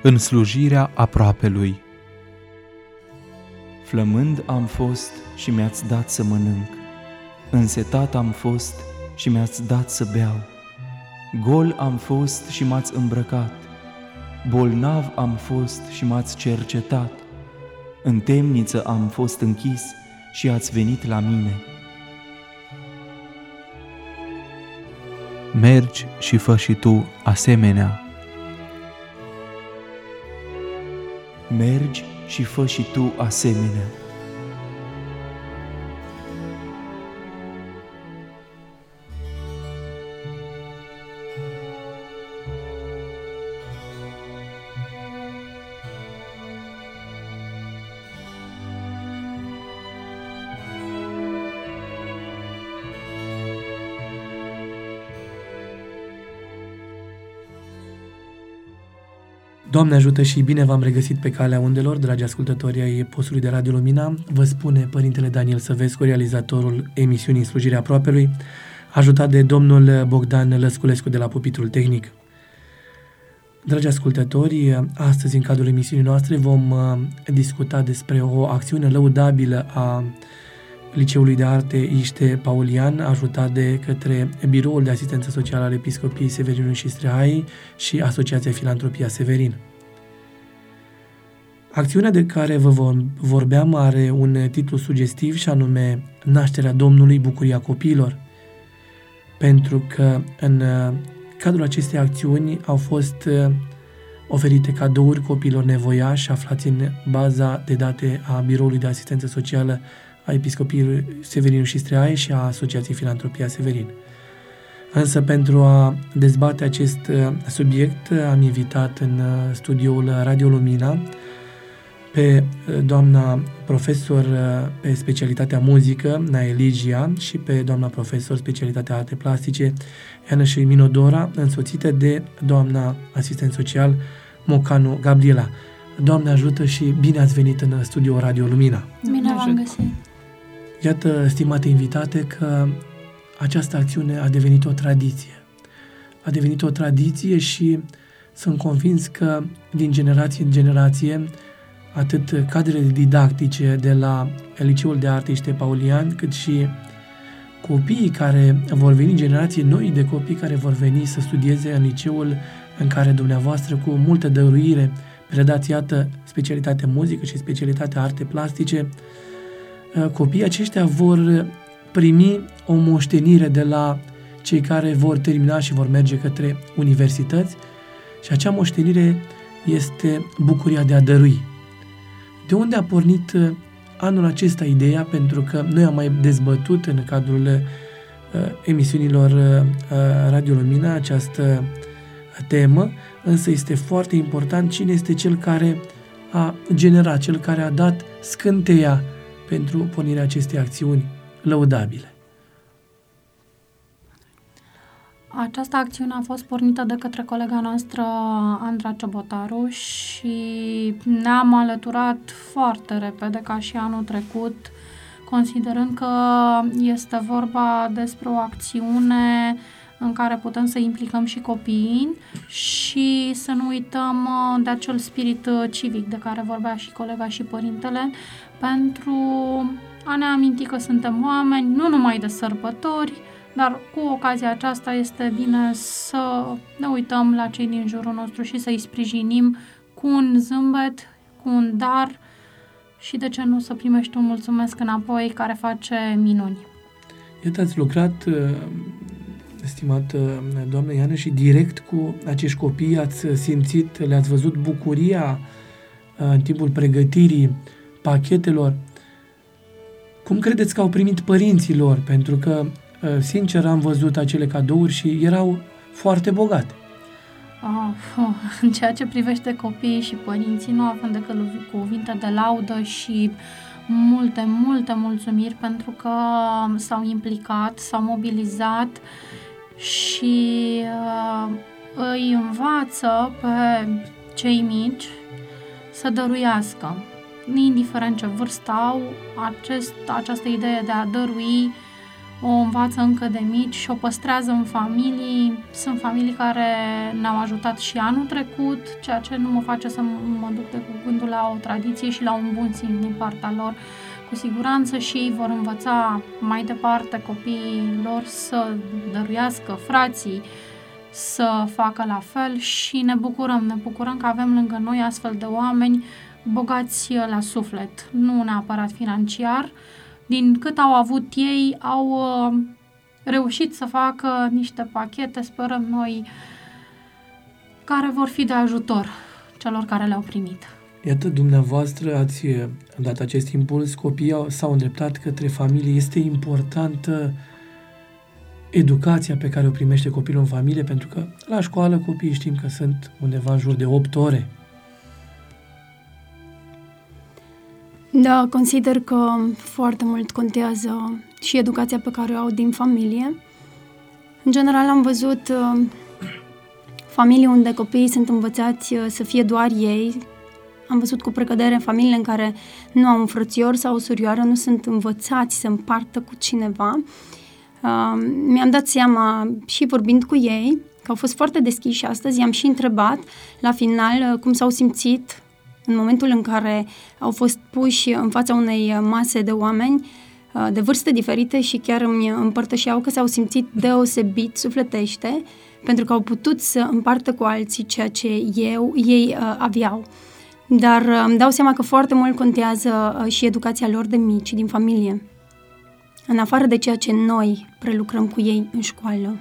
în slujirea aproapelui. Flămând am fost și mi-ați dat să mănânc, însetat am fost și mi-ați dat să beau, gol am fost și m-ați îmbrăcat, bolnav am fost și m-ați cercetat, în temniță am fost închis și ați venit la mine. Mergi și fă și tu asemenea. Mergi și fă și tu asemenea. Doamne ajută și bine v-am regăsit pe calea undelor, dragi ascultători ai postului de Radio Lumina. Vă spune Părintele Daniel Săvescu, realizatorul emisiunii În slujirea aproapelui, ajutat de domnul Bogdan Lăsculescu de la pupitrul tehnic. Dragi ascultători, astăzi în cadrul emisiunii noastre vom discuta despre o acțiune lăudabilă a Liceului de Arte Iște Paulian, ajutat de către Biroul de Asistență Socială al Episcopiei Severinului și Streai și Asociația Filantropia Severin. Acțiunea de care vă vorbeam are un titlu sugestiv și anume Nașterea Domnului, bucuria copiilor, pentru că în cadrul acestei acțiuni au fost oferite cadouri copiilor nevoiași aflați în baza de date a Biroului de Asistență Socială a Episcopiei Severin și Streai și a Asociației Filantropia Severin. Însă pentru a dezbate acest subiect am invitat în studioul Radio Lumina pe doamna profesor pe specialitatea muzică, Naeligia, și pe doamna profesor specialitatea arte plastice, Iana și Minodora, însoțită de doamna asistent social Mocanu Gabriela. Doamne ajută și bine ați venit în studioul Radio Lumina. Bine v-am găsit. Iată, stimate invitate, că această acțiune a devenit o tradiție. A devenit o tradiție și sunt convins că din generație în generație, atât cadrele didactice de la Liceul de Arte Iște Paulian, cât și copiii care vor veni, generații noi de copii care vor veni să studieze în liceul în care dumneavoastră cu multă dăruire predați, iată, specialitatea muzică și specialitatea arte plastice, copiii aceștia vor primi o moștenire de la cei care vor termina și vor merge către universități și acea moștenire este bucuria de a dărui. De unde a pornit anul acesta ideea? Pentru că noi am mai dezbătut în cadrul emisiunilor Radio Lumina această temă, însă este foarte important cine este cel care a generat, cel care a dat scânteia pentru pornirea acestei acțiuni lăudabile. Această acțiune a fost pornită de către colega noastră Andra Ciobotaru și ne-am alăturat foarte repede, ca și anul trecut, considerând că este vorba despre o acțiune în care putem să implicăm și copiii și să nu uităm de acel spirit civic de care vorbea și colega și părintele, pentru a ne aminti că suntem oameni, nu numai de sărbători, dar cu ocazia aceasta este bine să ne uităm la cei din jurul nostru și să-i sprijinim cu un zâmbet, cu un dar și de ce nu să primești un mulțumesc înapoi care face minuni. Iată, ați lucrat, estimată doamnă Iană, și direct cu acești copii ați simțit, le-ați văzut bucuria în timpul pregătirii pachetelor. Cum credeți că au primit părinții lor? Pentru că, sincer, am văzut acele cadouri și erau foarte bogate. În ceea ce privește copiii și părinții, nu avem decât cuvinte de laudă și multe mulțumiri pentru că s-au implicat, s-au mobilizat și îi învață pe cei mici să dăruiască. Indiferent ce vârstă au, această idee de a dărui o învață încă de mici și o păstrează în familii. Sunt familii care ne-au ajutat și anul trecut, ceea ce nu mă face să mă duc de cu gândul la o tradiție și la un bun simț din partea lor. Cu siguranță și ei vor învăța mai departe copiii lor să dăruiască, frații să facă la fel și ne bucurăm că avem lângă noi astfel de oameni bogați la suflet, nu neapărat financiar. Din cât au avut ei, au reușit să facă niște pachete, sperăm noi, care vor fi de ajutor celor care le-au primit. Iată, dumneavoastră ați dat acest impuls, copiii s-au îndreptat către familie. Este importantă educația pe care o primește copilul în familie, pentru că la școală copiii știm că sunt undeva în jur de 8 ore. Da, consider că foarte mult contează și educația pe care o au din familie. În general am văzut familii unde copiii sunt învățați să fie doar ei. Am văzut cu precădere familiile în care nu au un frățior sau o surioară, nu sunt învățați să împartă cu cineva. Mi-am dat seama și vorbind cu ei că au fost foarte deschiși astăzi, i-am și întrebat la final cum s-au simțit în momentul în care au fost puși în fața unei mase de oameni de vârste diferite și chiar îmi împărtășeau că s-au simțit deosebit sufletește pentru că au putut să împartă cu alții ceea ce ei aveau. Dar îmi dau seama că foarte mult contează și educația lor de mici, din familie, în afară de ceea ce noi prelucrăm cu ei în școală.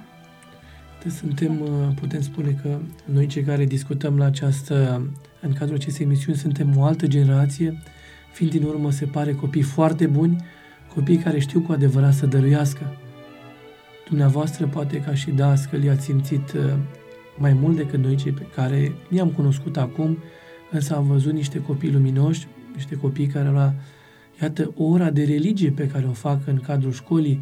Putem spune că noi cei care discutăm în cadrul acestei emisiuni suntem o altă generație, fiind din urmă, se pare, copii foarte buni, copii care știu cu adevărat să dăruiască. Dumneavoastră, poate ca și dascăli, ați simțit mai mult decât noi cei pe care i-am cunoscut acum, însă am văzut niște copii luminoși, niște copii care iată, ora de religie pe care o fac în cadrul școlii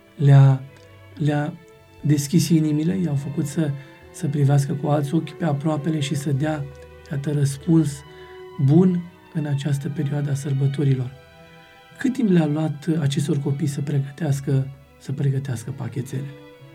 le-a deschis inimile, i-au făcut să privească cu alți ochi pe aproapele și să dea, iată, răspuns bun în această perioadă a sărbătorilor. Cât timp le-a luat acestor copii să pregătească pachetelele?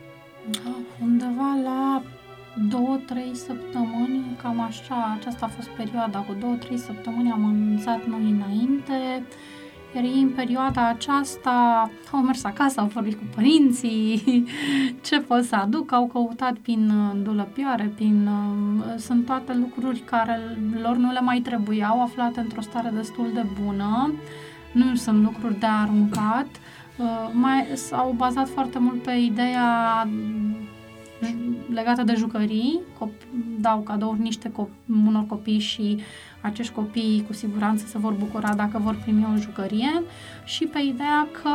Undeva la 2-3 săptămâni, cam așa, aceasta a fost perioada. Cu 2-3 săptămâni am anunțat noi înainte, iar ei în perioada aceasta au mers acasă, au vorbit cu părinții, ce pot să aduc, au căutat prin dulăpioare, sunt toate lucruri care lor nu le mai trebuiau, aflate într-o stare destul de bună, nu sunt lucruri de aruncat, s-au bazat foarte mult pe ideea legată de jucării, dau cadouri unor copii și acești copii cu siguranță se vor bucura dacă vor primi o jucărie și pe ideea că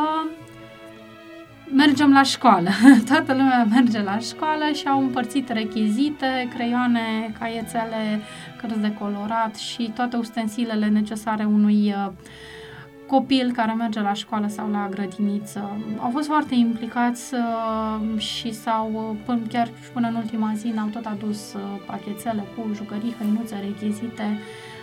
mergem la școală. Toată lumea merge la școală și au împărțit rechizite, creioane, caiețele, cărți de colorat și toate ustensilele necesare unui copil care merge la școală sau la grădiniță. Au fost foarte implicați și chiar până în ultima zi ne-au tot adus pachețele cu jucării, hăinuțe, rechizite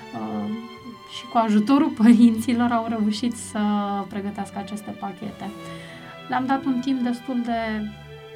și cu ajutorul părinților au reușit să pregătească aceste pachete. Le-am dat un timp destul de,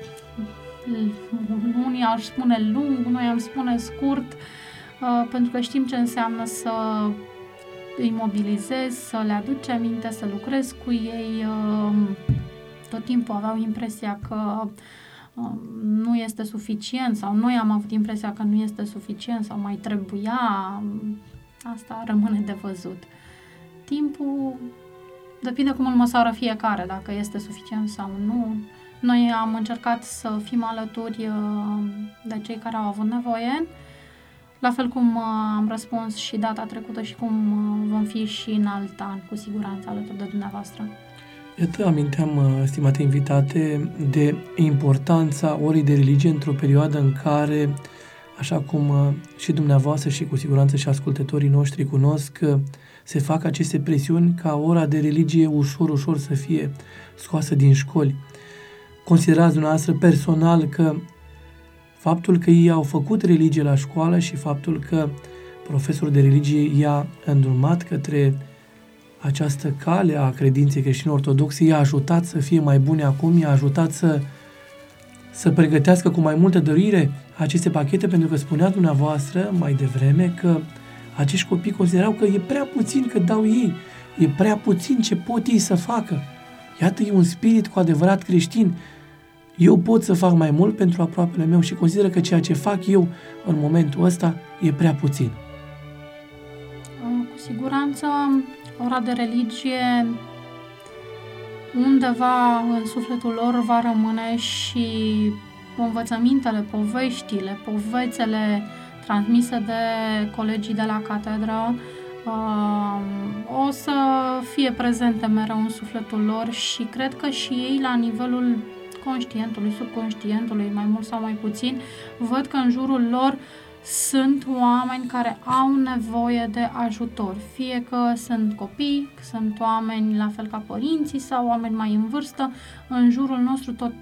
unii ar spune lung, noi am spune scurt, pentru că știm ce înseamnă să îi mobilizez, să le aduce aminte, să lucrez cu ei. Tot timpul aveau impresia că nu este suficient sau noi am avut impresia că nu este suficient sau mai trebuia. Asta rămâne de văzut. Timpul depinde cum îl măsoară fiecare, dacă este suficient sau nu. Noi am încercat să fim alături de cei care au avut nevoie, la fel cum am răspuns și data trecută și cum vom fi și în alt an, cu siguranță, alături de dumneavoastră. Iată, aminteam, stimate invitate, de importanța orei de religie într-o perioadă în care, așa cum și dumneavoastră și cu siguranță și ascultătorii noștri cunosc, se fac aceste presiuni ca ora de religie ușor să fie scoasă din școli. Considerați dumneavoastră personal că faptul că ei au făcut religie la școală și faptul că profesorul de religie i-a îndrumat către această cale a credinței creștin-ortodoxe i-a ajutat să fie mai bune acum, i-a ajutat să pregătească cu mai multă dărire aceste pachete, pentru că spunea dumneavoastră mai devreme că acești copii considerau că e prea puțin că dau ei, e prea puțin ce pot ei să facă. Iată, e un spirit cu adevărat creștin. Eu pot să fac mai mult pentru aproapele meu și consider că ceea ce fac eu în momentul ăsta e prea puțin. Cu siguranță, ora de religie undeva în sufletul lor va rămâne și învățămintele, poveștile, povețele transmise de colegii de la catedră o să fie prezente mereu în sufletul lor și cred că și ei la nivelul conștientului, subconștientului, mai mult sau mai puțin, văd că în jurul lor sunt oameni care au nevoie de ajutor, fie că sunt copii, sunt oameni la fel ca părinții sau oameni mai în vârstă. În jurul nostru tot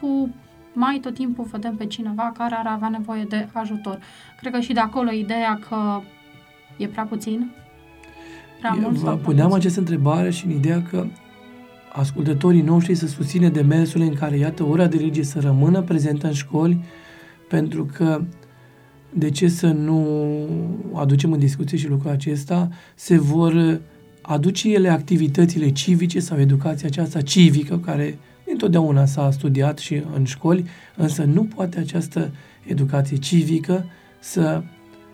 timpul vedem pe cineva care ar avea nevoie de ajutor. Cred că și de acolo ideea că e prea puțin, prea mult sau prea puneam puțin. această întrebare și în ideea că ascultătorii noștri să susține demersurile în care, iată, ora de religie să rămână prezentă în școli, pentru că de ce să nu aducem în discuție și lucrul acesta? Se vor aduce ele activitățile civice sau educația aceasta civică, care întotdeauna s-a studiat și în școli, însă nu poate această educație civică să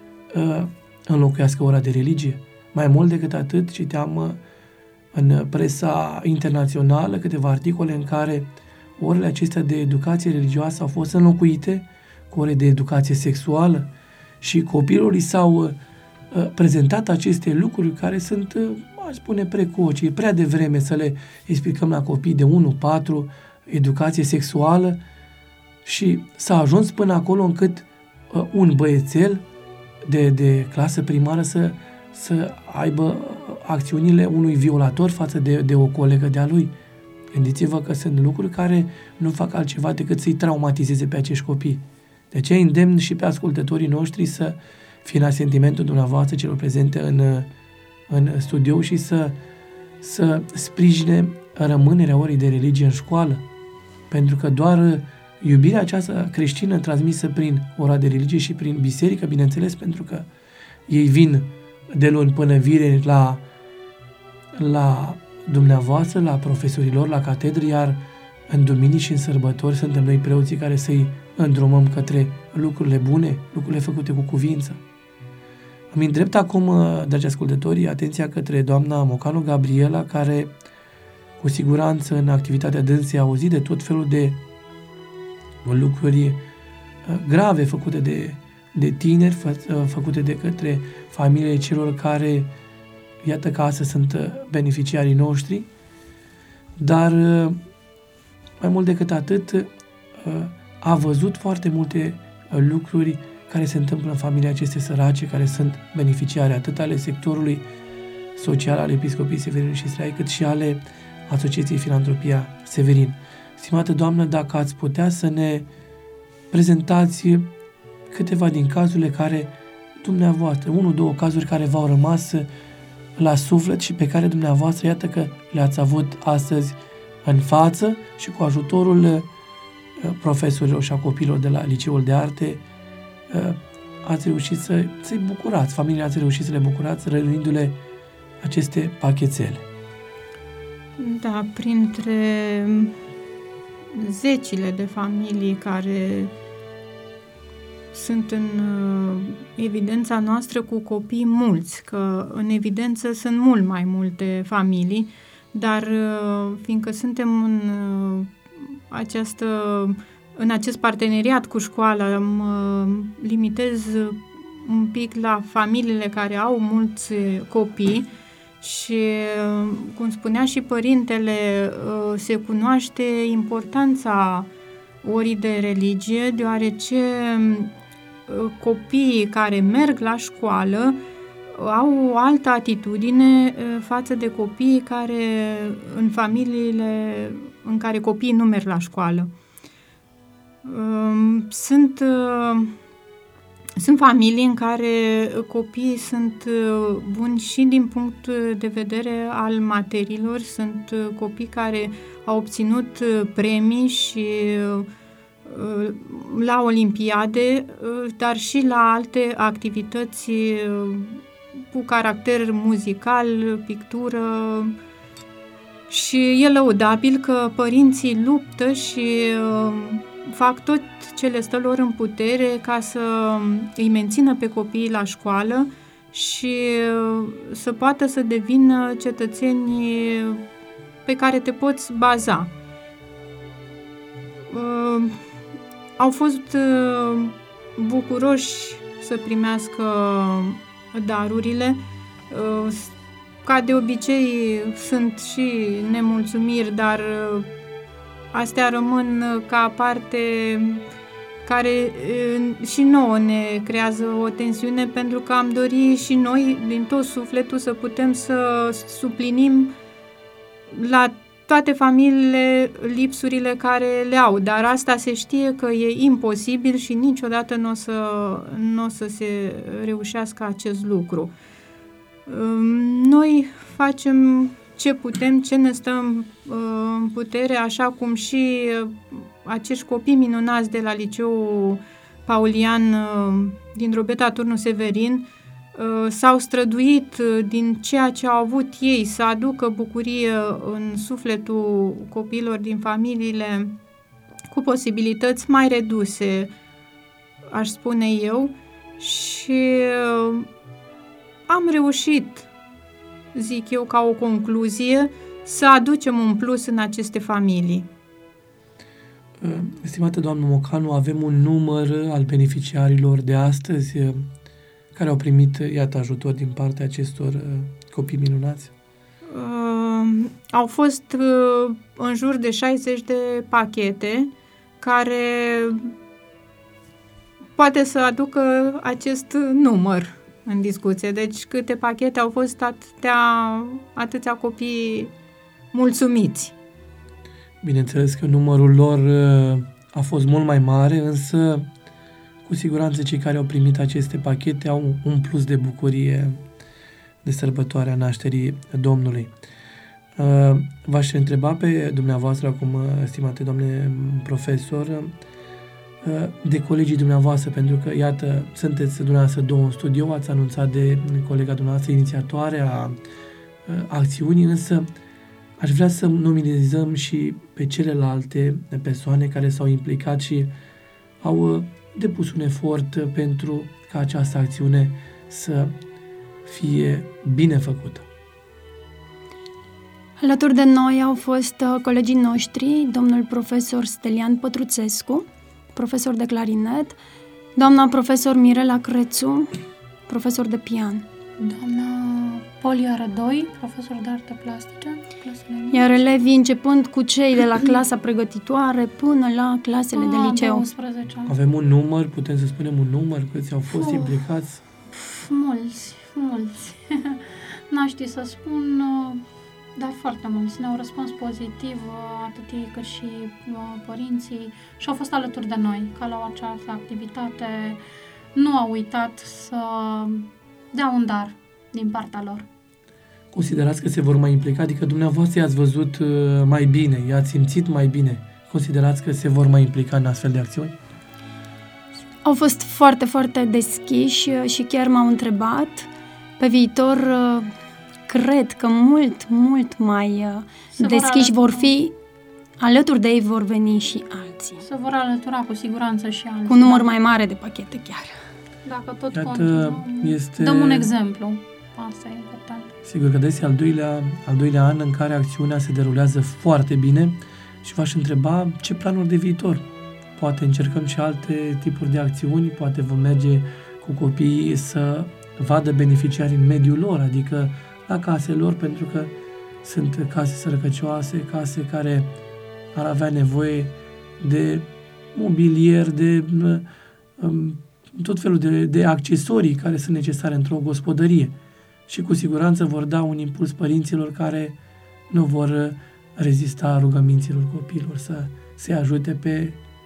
înlocuiască ora de religie. Mai mult decât atât, citeam în presa internațională câteva articole în care orele acestea de educație religioasă au fost înlocuite cu ore de educație sexuală și copiilor li s-au prezentat aceste lucruri care sunt, aș spune, precoce. E prea devreme să le explicăm la copii de 1-4 educație sexuală și s-a ajuns până acolo încât un băiețel de clasă primară să aibă acțiunile unui violator față de o colegă de-a lui. Gândiți-vă că sunt lucruri care nu fac altceva decât să-i traumatizeze pe acești copii. De aceea îndemn și pe ascultătorii noștri să fie în asentimentul dumneavoastră celor prezente în studio și să sprijine rămânerea orei de religie în școală. Pentru că doar iubirea aceasta creștină transmisă prin ora de religie și prin biserică, bineînțeles, pentru că ei vin de luni până vineri la dumneavoastră, la profesorilor, la catedră, iar în duminici și în sărbători suntem noi preoții care să-i îndrumăm către lucrurile bune, lucrurile făcute cu cuvință. Îmi îndrept acum, dragi ascultători, atenția către doamna Mocanu Gabriela, care cu siguranță în activitatea dânsei a auzit de tot felul de lucruri grave făcute de tineri, făcute de către familiile celor care, iată că astăzi sunt beneficiarii noștri, dar mai mult decât atât a văzut foarte multe lucruri care se întâmplă în familiile acestea sărace, care sunt beneficiare atât ale sectorului social al Episcopiei Severin și Israel, cât și ale Asociației Filantropia Severin. Stimată doamnă, dacă ați putea să ne prezentați câteva din cazurile care dumneavoastră, 1-2 cazuri care v-au rămas la suflet și pe care dumneavoastră, iată că le-ați avut astăzi în față și cu ajutorul profesorilor și a copiilor de la Liceul de Arte ați reușit să-i bucurați, familia ați reușit să le bucurați rănindu-le aceste pachetele. Da, printre zecile de familii care sunt în evidența noastră cu copii mulți, că în evidență sunt mult mai multe familii, dar fiindcă suntem în acest parteneriat cu școala, mă limitez un pic la familiile care au mulți copii și, cum spunea și părintele, se cunoaște importanța orii de religie, deoarece copiii care merg la școală au o altă atitudine față de copiii care în familiile în care copiii nu merg la școală. Sunt Sunt familii în care copiii sunt buni și din punct de vedere al materiilor, sunt copii care au obținut premii și la olimpiade, dar și la alte activități cu caracter muzical, pictură, și e lăudabil că părinții luptă și fac tot ce le stă lor în putere ca să îi mențină pe copiii la școală și să poată să devină cetățeni pe care te poți baza. Au fost bucuroși să primească darurile. Ca de obicei sunt și nemulțumiri, dar astea rămân ca parte care și nouă ne creează o tensiune, pentru că am dorit și noi din tot sufletul să putem să suplinim la toate familiile lipsurile care le au, dar asta se știe că e imposibil și niciodată nu o să se reușească acest lucru. Noi facem ce putem, ce ne stă în putere, așa cum și acești copii minunați de la Liceul Paulian din Drobeta Turnu Severin s-au străduit din ceea ce au avut ei să aducă bucurie în sufletul copiilor din familiile cu posibilități mai reduse, aș spune eu, și am reușit, zic eu, ca o concluzie, să aducem un plus în aceste familii. Estimată doamnă Mocanu, avem un număr al beneficiarilor de astăzi care au primit, iată, ajutor din partea acestor copii minunați? Au fost în jur de 60 de pachete care poate să aducă acest număr în discuție. Deci câte pachete au fost, atâția copii mulțumiți. Bineînțeles că numărul lor a fost mult mai mare, însă cu siguranță cei care au primit aceste pachete au un plus de bucurie de sărbătoarea nașterii Domnului. V-aș întreba pe dumneavoastră acum, stimate doamne profesor, de colegii dumneavoastră, pentru că, iată, sunteți dumneavoastră două în studio, ați anunțat de colega dumneavoastră inițiatoare a acțiunii, însă aș vrea să nominalizăm și pe celelalte persoane care s-au implicat și au depus un efort pentru ca această acțiune să fie bine făcută. Alături de noi au fost colegii noștri, domnul profesor Stelian Pătruțescu, profesor de clarinet, doamna profesor Mirela Crețu, profesor de pian, doamna Polia Rădoi, profesor de arte plastice, iar elevii începând cu cei de la clasa pregătitoare până la clasele de liceu. 12. Avem un număr, putem să spunem un număr, câți au fost implicați? Mulți. N-aș ști să spun, dar foarte mulți. Ne-au răspuns pozitiv, atât ei cât și părinții, și au fost alături de noi, ca la această activitate. Nu au uitat să dea un dar din partea lor. Considerați că se vor mai implica? Adică dumneavoastră i-ați văzut mai bine, i-ați simțit mai bine. Considerați că se vor mai implica în astfel de acțiuni? Au fost foarte, foarte deschiși și chiar m-au întrebat. Pe viitor, cred că mult mai deschiși vor fi. Alături de ei vor veni și alții. Se vor alătura cu siguranță și alții. Cu un număr mai mare de pachete chiar. Dacă tot continuăm, dăm un exemplu. Asta e important. Sigur că este al doilea an în care acțiunea se derulează foarte bine și v-aș întreba ce planuri de viitor. Poate încercăm și alte tipuri de acțiuni, poate vom merge cu copiii să vadă beneficiari în mediul lor, adică la casele lor, pentru că sunt case sărăcăcioase, case care ar avea nevoie de mobilier, de tot felul de accesorii care sunt necesare într-o gospodărie. Și cu siguranță vor da un impuls părinților care nu vor rezista rugăminților copiilor să se ajute pe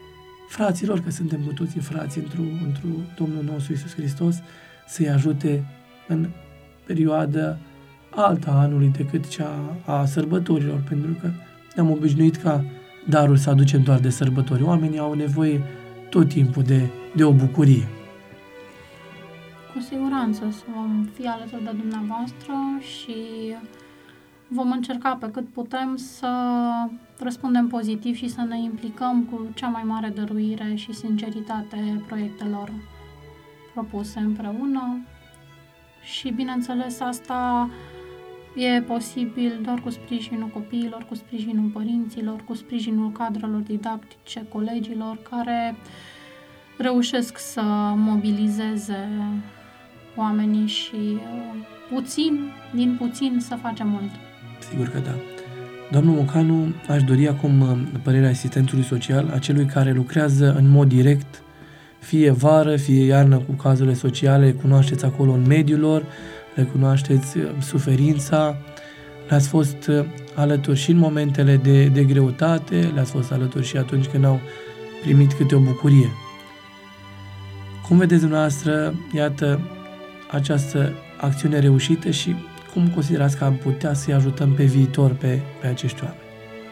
fraților, că suntem cu toții frați într-o Domnul nostru Iisus Hristos, să-i ajute în perioada alta a anului decât cea a sărbătorilor, pentru că ne-am obișnuit ca darul să aducem doar de sărbători. Oamenii au nevoie tot timpul de o bucurie. Cu siguranță vom fi alături de dumneavoastră și vom încerca pe cât putem să răspundem pozitiv și să ne implicăm cu cea mai mare dăruire și sinceritate proiectelor propuse împreună. Și, bineînțeles, asta e posibil doar cu sprijinul copiilor, cu sprijinul părinților, cu sprijinul cadrelor didactice, colegilor care reușesc să mobilizeze oamenii și din puțin să facem mult. Sigur că da. Doamnul Mocanu, aș dori acum părerea asistentului social, acelui care lucrează în mod direct, fie vară, fie iarnă, cu cazurile sociale, le cunoașteți acolo în mediul lor, le cunoașteți suferința, le-ați fost alături și în momentele de greutate, le-ați fost alături și atunci când au primit câte o bucurie. Cum vedeți dumneavoastră, iată, această acțiune reușită și cum considerați că am putea să-i ajutăm pe viitor pe acești oameni?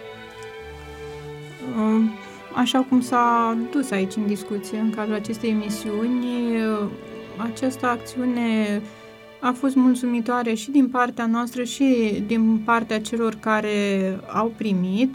Așa cum s-a dus aici în discuție în cadrul acestei emisiuni, această acțiune a fost mulțumitoare și din partea noastră și din partea celor care au primit.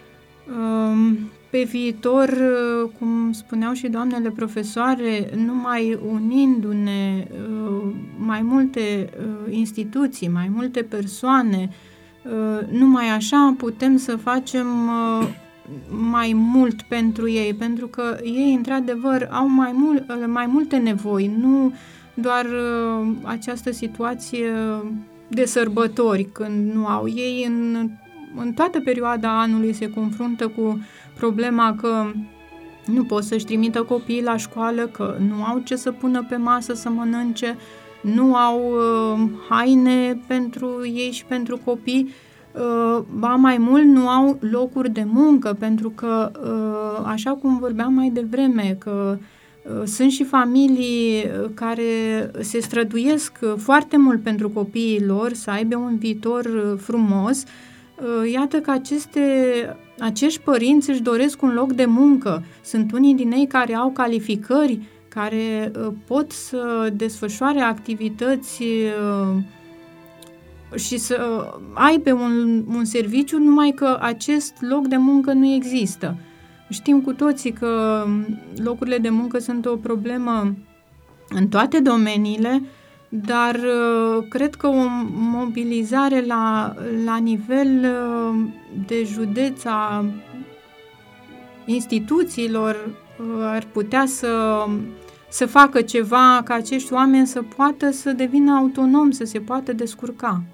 Pe viitor, cum spuneau și doamnele profesoare, numai unindu-ne mai multe instituții, mai multe persoane, numai așa putem să facem mai mult pentru ei, pentru că ei, într-adevăr, au mai multe nevoi, nu doar această situație de sărbători, când nu au. Ei în toată perioada anului se confruntă cu problema că nu pot să-și trimită copiii la școală, că nu au ce să pună pe masă să mănânce, nu au haine pentru ei și pentru copii, ba mai mult nu au locuri de muncă, pentru că, așa cum vorbeam mai devreme, că sunt și familii care se străduiesc foarte mult pentru copiii lor să aibă un viitor frumos. Iată că acești părinți își doresc un loc de muncă. Sunt unii din ei care au calificări, care pot să desfășoare activități și să aibă un serviciu, numai că acest loc de muncă nu există. Știm cu toții că locurile de muncă sunt o problemă în toate domeniile, dar cred că o mobilizare la nivel de județ a instituțiilor ar putea să facă ceva ca acești oameni să poată să devină autonomi, să se poată descurca.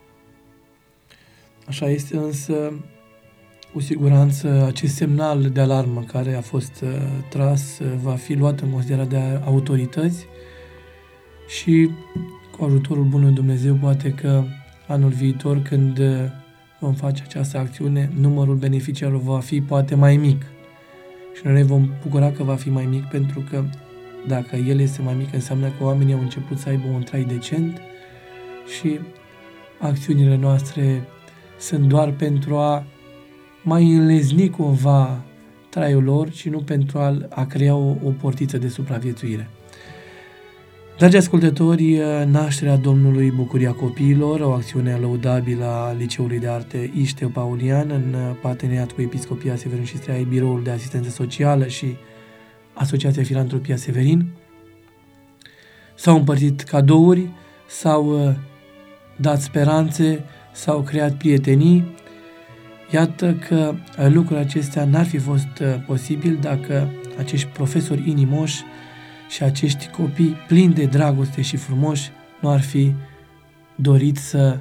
Așa este, însă cu siguranță acest semnal de alarmă care a fost tras va fi luat în considerare de autorități și cu ajutorul bunului Dumnezeu poate că anul viitor, când vom face această acțiune, numărul beneficiarilor va fi poate mai mic și noi ne vom bucura că va fi mai mic, pentru că dacă el este mai mic înseamnă că oamenii au început să aibă un trai decent și acțiunile noastre sunt doar pentru a mai înlezni cumva traiul lor și nu pentru a crea o portiță de supraviețuire. Dragi ascultători, Nașterea Domnului, Bucuria Copiilor, o acțiune lăudabilă a Liceului de Arte Ișteu Paulian, în parteneriat cu Episcopia Severin și Striai, Biroul de Asistență Socială și Asociația Filantropia Severin. S-au împărțit cadouri, s-au dat speranțe, s-au creat prietenii. Iată că lucrurile acestea n-ar fi fost posibil dacă acești profesori inimoși și acești copii plini de dragoste și frumoși nu ar fi dorit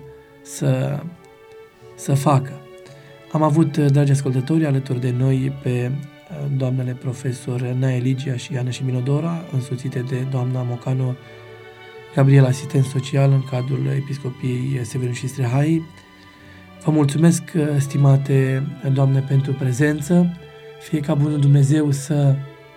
să facă. Am avut, dragi ascultători, alături de noi pe doamnele profesor Nae Ligia și Iana Șiminodora, însoțite de doamna Mocanu Gabriela, asistent social în cadrul Episcopiei Severin și Strehai. Vă mulțumesc, stimate doamne, pentru prezență. Fie ca bunul Dumnezeu să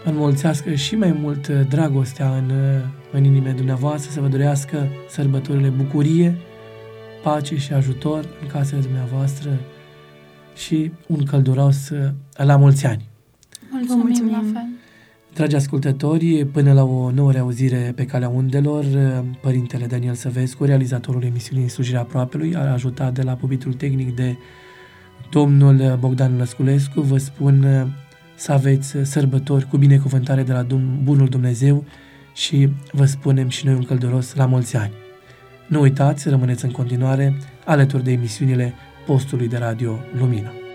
înmulțească și mai mult dragostea în inimile dumneavoastră, să vă dorească sărbătorile bucurie, pace și ajutor în casele dumneavoastră și un călduros la mulți ani. Mulțumim la fel. Dragi ascultători, până la o nouă reauzire pe Calea Undelor, Părintele Daniel Săvescu, realizatorul emisiunii Slujirea Aproapelui, a ajutat de la pubitul tehnic de domnul Bogdan Lăsculescu. Vă spun să aveți sărbători cu binecuvântare de la Bunul Dumnezeu și vă spunem și noi un călduros la mulți ani. Nu uitați, rămâneți în continuare alături de emisiunile postului de Radio Lumina.